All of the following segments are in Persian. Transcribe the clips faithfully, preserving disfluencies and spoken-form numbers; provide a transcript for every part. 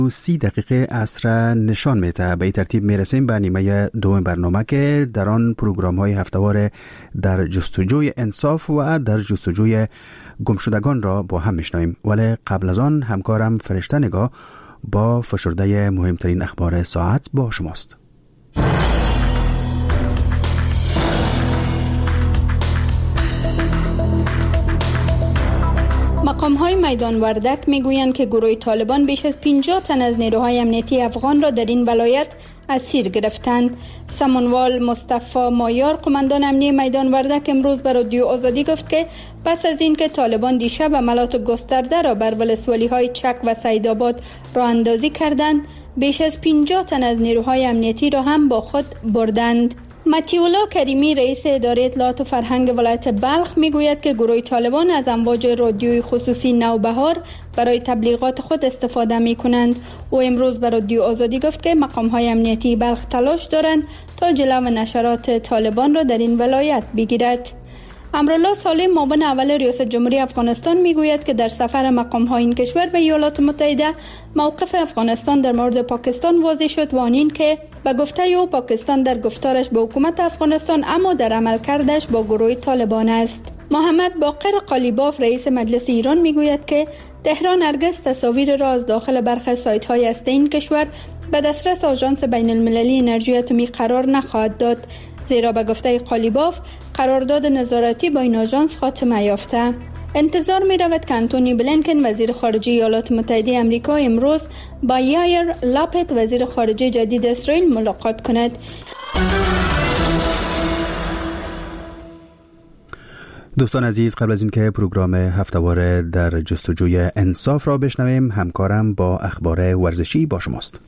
سی دقیقه عصر نشان میده. به این ترتیب میرسیم به نیمه دوم برنامه که در آن پروگرام های هفتهوار در جستجوی انصاف و در جستجوی گمشدگان را با هم میشنویم. ولی قبل از آن همکارم فرشته نگاه با فشرده مهمترین اخبار ساعت با شماست. مقام‌های میدان وردک میگویند که گروه طالبان بیش از پنجاه تن از نیروهای امنیتی افغان را در این ولایت اسیر گرفتند. سمنوال مصطفی مایار قماندان امنی میدان وردک امروز به رادیو آزادی گفت که پس از اینکه طالبان دیشب عملیات گسترده را بر ولسوالی‌های چک و سیدآباد راه اندازی کردند، بیش از پنجاه تن از نیروهای امنیتی را هم با خود بردند. متیولا کریمی رئیس اداره اطلاعات و فرهنگ ولایت بلخ میگوید که گروه طالبان از امواج رادیوی خصوصی نوبهار برای تبلیغات خود استفاده می کنند. او امروز به رادیو آزادی گفت که مقام‌های امنیتی بلخ تلاش دارند تا جلو نشرات طالبان را در این ولایت بگیرد. امرالله سالم معاون اول ریاست جمهوری افغانستان میگوید که در سفر مقام‌های این کشور به ایالات متحده موقف افغانستان در مورد پاکستان واضح شد و آن این که به گفته او پاکستان در گفتارش به حکومت افغانستان اما در عملکردش با گروه طالبان است. محمد باقر قالیباف رئیس مجلس ایران میگوید که تهران هرگز تصاویر را از داخل برخی سایت‌های هسته این کشور به دسترس آژانس بین‌المللی انرژی اتمی قرار نخواهد داد، زیرا به گفته قالیباف قرارداد نظارتی با این آژانس خاتمه یافته. انتظار می رود که انتونی بلینکن وزیر خارجه ایالات متحده آمریکا امروز با یایر لاپید وزیر خارجه جدید اسرائیل ملاقات کند. دوستان عزیز، قبل از اینکه پروگرام هفتهوار در جستجوی انصاف را بشنویم، همکارم با اخبار ورزشی با شماست.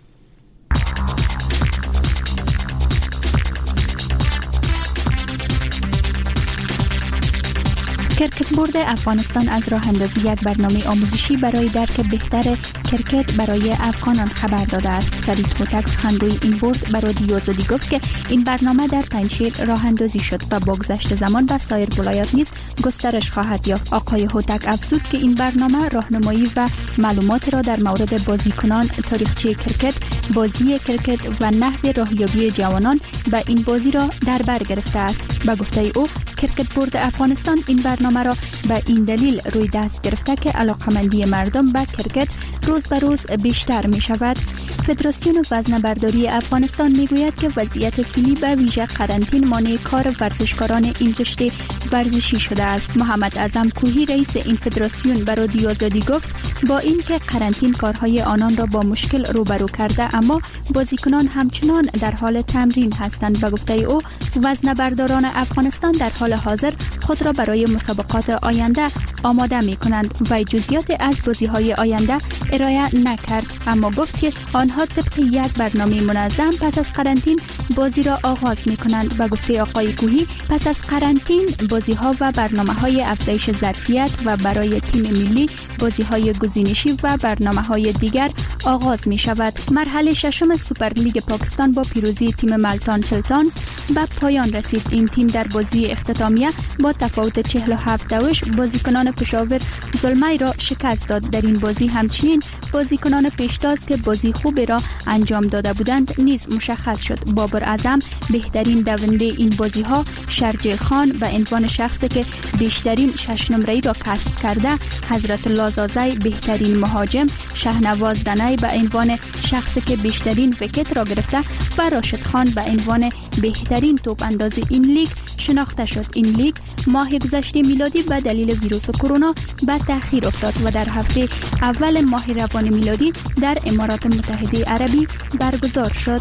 کرکت بورد افغانستان از راه اندازی یک برنامه آموزشی برای درک بهتر کرکت برای افغانان خبر داده است. فرید هوتک سخنگوی این بورد به رادیو آزادی گفت که این برنامه در پنجشیر راه اندازی شد و با گذشت زمان به سایر ولایات نیز گسترش خواهد یافت. آقای هوتک افزود که این برنامه راهنمایی و معلومات را در مورد بازیکنان، تاریخچه کرکت، بازی کرکت و نحو راهیابی جوانان به این بازی را در بر گرفته است. به گفته او کرکت بورد افغانستان این برنامه را به این دلیل روی دست گرفته که علاقمندی مردم به کرکت روز به روز بیشتر می شود. فدراسیون وزنه‌برداری افغانستان می گوید که وضعیت فعلی به ویژه قرنطین مانع کار ورزشکاران این رشته ورزشی شده است. محمد اعظم کوهی رئیس این فدراسیون به رادیو آزادی گفت با اینکه قرنطین کارهای آنان را با مشکل روبرو کرده، اما بازیکنان همچنان در حال تمرین هستند. به گفته او وزنه‌برداران افغانستان در حال حاضر خود را برای مسابقات آینده آماده می کنند و جزئیات از بازی‌های آینده ارائه نکرد، اما گفت که آنها طبق یک برنامه منظم پس از قرنطین بازی را آغاز می کنند. به گفته آقای کوهی پس از قرنطین بازی‌ها و برنامه‌های افزایش ظرفیت و برای تیم ملی بازی‌های گزینشی و برنامه‌های دیگر آغاز می شود. مرحله ششم سوپرلیگ پاکستان با پیروزی تیم ملتان سلطانز به پایان رسید. این تیم در بازی اختتامیه با تفاوت چهل و هفت دوش بازیکنان پشاور زلمی را شکست داد. در این بازی همچنین بازیکنان پیشتاز که بازی خوبی را انجام داده بودند نیز مشخص شد. بابر اعظم بهترین دونده این بازی ها، شرجیل خان به عنوان شخصی که بیشترین شش نمره‌ای را کسب کرده، حضرت الله زازی بهترین مهاجم، شهنواز دنی به عنوان شخصی که بیشترین ویکت را گرفته و راشد خان به عنوان بهترین توپ انداز این لیگ شناخته شد. این لیگ ماه گذشته میلادی به دلیل ویروس کرونا به تأخیر افتاد و در هفته اول ماه روان میلادی در امارات متحده عربی برگزار شد.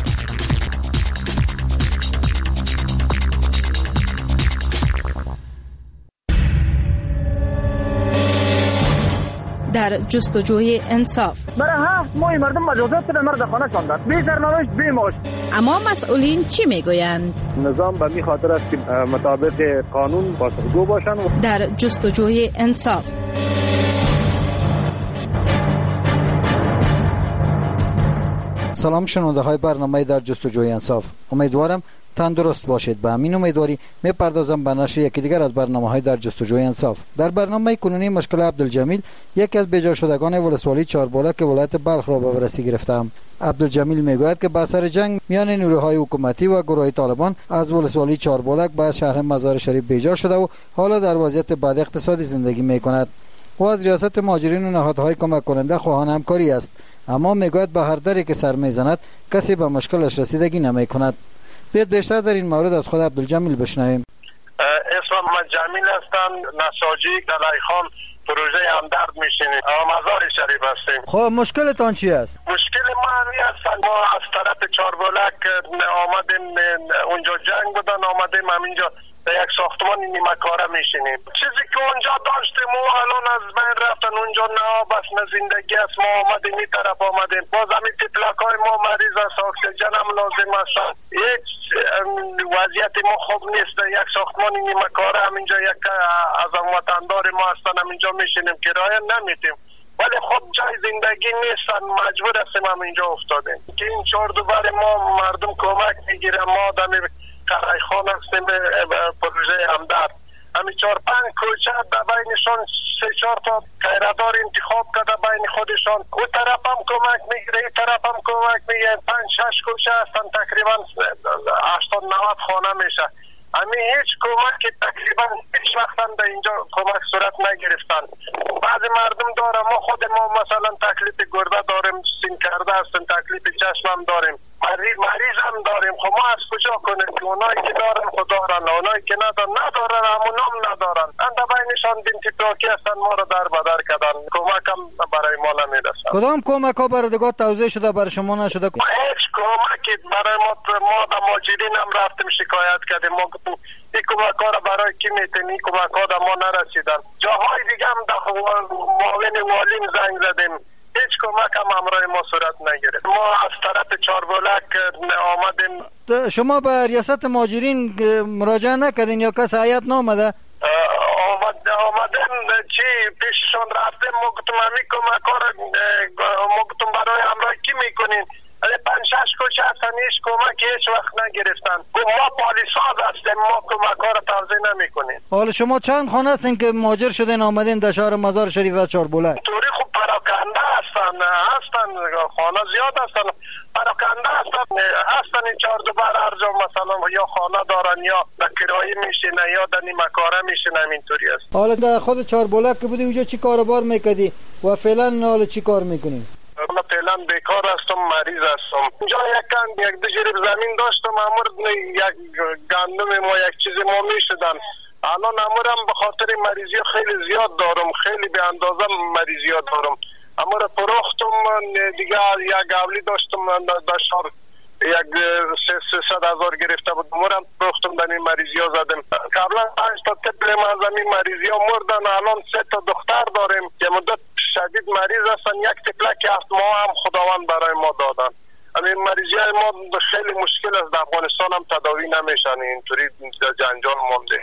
در جستجوی انصاف برای هفت ماه مردم مجازات به مرد خانه شاندند، بی سرنوشت بی معاش. اما مسئولین چی میگویند؟ نظام به می خاطر است که مطابق قانون پاسخگو باشند. در جستجوی انصاف سلام شنونده های برنامه در جستجوی انصاف، امیدوارم تندرست باشید. به همین امیدواری میپردازم به نشر یکی دیگر از برنامه های در جستجوی انصاف. در برنامه کنونی مشکل عبدالجمیل، یکی از بیجا شدگان ولسوالی چهاربالک ولایت بلخ را به بررسی گرفتم. عبدالجمیل میگوید که به اثر جنگ میان نیروهای حکومتی و گروه طالبان از ولسوالی چهاربالک به شهر مزار شریف بیجا شده و حالا در وضعیت بد اقتصادی زندگی میکند. او از ریاست مهاجرین و نهادهای کمک کننده خواهان همکاری است، اما میگوید به هر دری که سر میزند کسی به مشکلش رسیدگی نمیکند. بیاید بیشتر در این مورد از خود عبدالجمیل بشنویم. اسمم من جمیل هستم، نساجی دلایخان پروژه همدرد میشینیم، مزار شریف هستیم. خب مشکلتان چی است؟ مشکل ما همی هستن، ما از طرف چهاربالک آمدیم، اونجا جنگ بودن، آمدیم همینجا به یک ساختمان نیمه کاره میشینیم. چیزی که اونجا داشتیم و الان از بین رفتن، اونجا نه آب است نه زندگی است. ما آمدیم این طرف آمدیم، باز همین تپلک های ما مریض است، اکسیژن هم لازم است. هیچ وضعیت ما خوب نیست. یک ساختمان نیمه کاره همینجا یک از وطندار ما هستن، همینجا میشینیم، کرایه نمیدیم، ولی خب جای زندگی نیستن، مجبور هستیم همینجا افتادیم که این چهار دوباره ما مردم کمک میگیرن. ما دمی قرایخان هستیم به پروژه همدرد، همین چهار پنج کوچه در بینشان سه چهار تا خیره‌دار انتخاب کرده بین خودشان، او طرف هم کمک میگیره، این طرف هم کمک میگیره. پنج شش کوچه هستن، تقریبا هشتاد نود خانه میشه. همین هیچ کمکی تقریبا هیچ وقت هم در اینجا کمک صورت نگرفتن. بعضی مردم دارم، ما خود ما مثلا تکلیف گرده داریم، سین کرده هستیم، تکلیف چشم هم داریم، مریض, مریض هم داریم. خب ما از کجا کنیم که اونایی که دارن خود دارن، اونایی که ندارن ندارن، همون هم ندارن. اندر بینشان دین تیپراکی هستن، ما رو در بدر کردن، کمک هم برای ما نمیرسن. کدام کمک ها بردگاه توضیح شده برای شما نشده؟ هیچ کمکی برای ما، ما در مهاجرین هم رفتیم شکایت کردیم، ما گفتیم این کمک ها رو برای کی میتین، این کمک ها در ما نرسیدن. جاهای دیگه هم در معاون والیم زنگ زدیم، هیچ کمک هم همراه ما صورت نگرفت. ما از طرف چهاربالک آمدیم. شما به ریاست مهاجرین مراجعه نکردین یا کس هیئت نامده؟ آمد آمدیم چی پیششان رفتیم، ما گفتم همین کمک ها رو ما گفتم برای همراه کی میکنین؟ ولی پنج شش کوچه هستن، هیچ کمک هیچ وقت نگرفتن. ما پالیساز هستیم، ما کمک ها رو توزیع نمیکنیم. حالا شما چند خانه هستین که مهاجر شدین آمدین در شهر مزار شریف و چهاربالک؟ طوری خوب پراکنده هستن، هستن خانه زیاد هستن، پراکنده هستن، هستن این چهار دو بر هر جا مثلا یا خانه دارن یا در کرایه میشینن یا در نیمه کاره میشینن، اینطوری است. حالا در خود چهاربالک که بودی اونجا چی کاروبار میکردی و فعلا حالا چی کار میکنی؟ من فعلا بیکار هستم، مریض هستم. اینجا یک یک دو جریب زمین داشتم، امور یک گندم ما یک چیز ما میشدن. الان امورم به خاطر مریضی خیلی زیاد دارم، خیلی به اندازه مریضی دارم. امور فروختم دیگه، یک اولی داشتم در شهر یک سیصد هزار گرفته بود، امورم فروختم، در این مریضی ها زدم. قبلا پنج تا طفل من زمین مریضی ها مردن، الان سه تا دختر داریم که مدت شدید مریض هستن. یک طفلک هفت ماه هم خداوند برای ما دادن. همین مریضی های ما خیلی مشکل است، در افغانستان هم تداوی نمیشن، اینطوری جنجال مونده.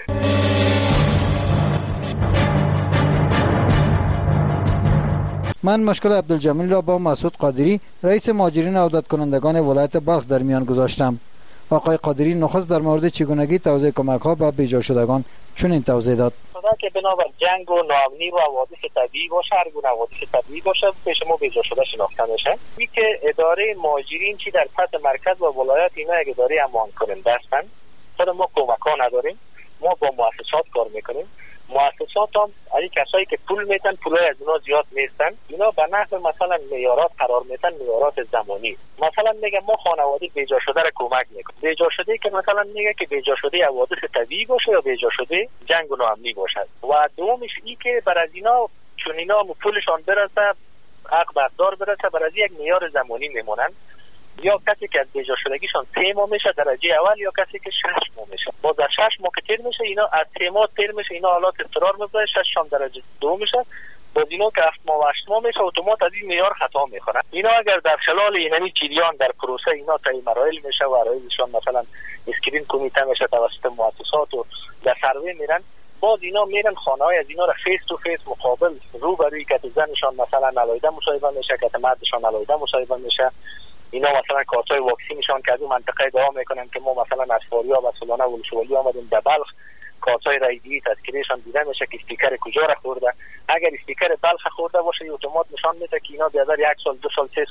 من مشکل عبدالجمیل را با مسعود قادری، رئیس مهاجرین عودت کنندگان ولایت بلخ در میان گذاشتم. آقای قادری نخست در مورد چگونگی توزیع کمک ها به بیجا شدگان چنین توضیح داد. که بنابر جنگ و ناامنی و حوادث طبیعی باشه، هر گونه حوادث طبیعی باشه، پیش ما بیجا شده شناخته میشه. این که اداره مهاجرین چی در سطح مرکز و ولایت اینا یک اداره امان کننده هستن. خود ما کمک ها نداریم، ما با مؤسسات کار میکنیم. مؤسسات هم از کسایی که پول میتن، پولای از اونا زیاد نیستن، اینا به نحو مثلا معیارات قرار میتن، معیارات زمانی. مثلا میگه ما خانواده بیجا شده را کمک میکنیم. بیجا شده که مثلا میگه که بیجا شده حوادث طبیعی باشه یا بیجا شده جنگ و ناامنی باشه. و دومش این که بر از اینا چون اینا پولشان برسه، حق بردار برسه، بر از یک معیار زمانی میمونن. یا کسی که از بیجا شدگیشان سه ماه میشه درجه اول، یا کسی که شش ماه میشه. با در شش ماه که تیر میشه، اینا از سه ماه تیر میشه، اینا حالات اضطرار میبره، شش هم درجه دو میشه. با اینا که هفت ماه و هشت ماه میشه، اتومات از این معیار خطا میخورن. اینا اگر در خلال اینمی جریان در پروسه اینا طی مراحل میشه و مراحلشان مثلا اسکرین کمیته میشه توسط مؤسسات و در سروی میرن، باز اینا میرن خانه های از اینا را فیس تو فیس مقابل رو بروی که زنشان مثلا علایده مصاحبه میشه، که مردشان علایده مصاحبه میشه. اینا مثلا کارتای واکسینشان که از اون منطقه دعا میکنن که ما مثلا از فاریاب و سولانه و ولشوالی آمدیم به بلخ، کارتای رایگیری تذکرهشان دیده میشه که استیکر کجا را خورده. اگر استیکر بلخ خورده باشه اتومات نشان میده که اینا بیادر یک سال دو سال سه